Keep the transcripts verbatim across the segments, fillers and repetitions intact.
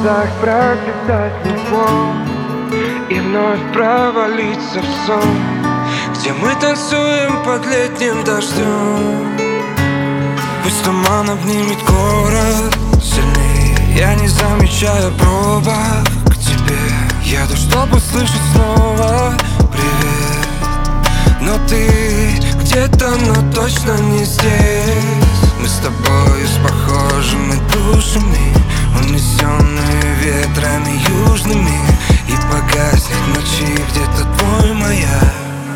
глазах прочитать любовь и вновь провалиться в сон, где мы танцуем под летним дождем. Пусть туман обнимет город сильнее, я не замечаю пробок к тебе. Еду, чтобы услышать снова привет, но ты где-то, но точно не здесь. Мы с тобой с похожими душами, унесенные ветрами южными, и погаснет в ночи где-то твой маяк.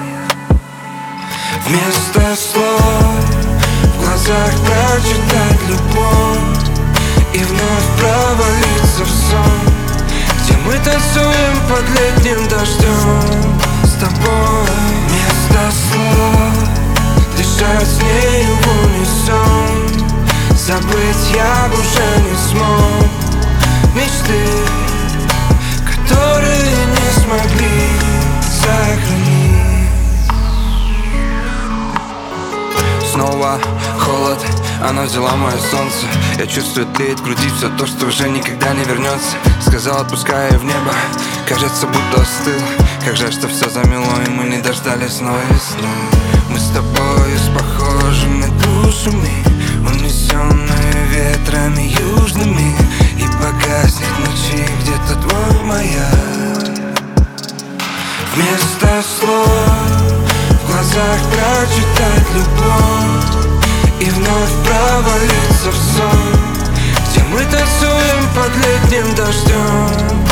Вместо слов в глазах прочитать любовь и вновь провалиться в сон, где мы танцуем под летним дождем с тобой. Вместо слов дышать с нею в унисон, забыть я бы уже не смог мечты, которые не смогли сохранить. Снова холод, она взяла мое солнце. Я чувствую, тлеет в груди все то, что уже никогда не вернется. Сказал, отпуская в небо, кажется, будто остыл. Как жаль, что все замело, и мы не дождались новой весны. Мы с тобой с похожими душами, унесенные ветрами южными, и погаснет в ночи где-то твой маяк. Вместо слов в глазах прочитать любовь и вновь провалиться в сон, где мы танцуем под летним дождем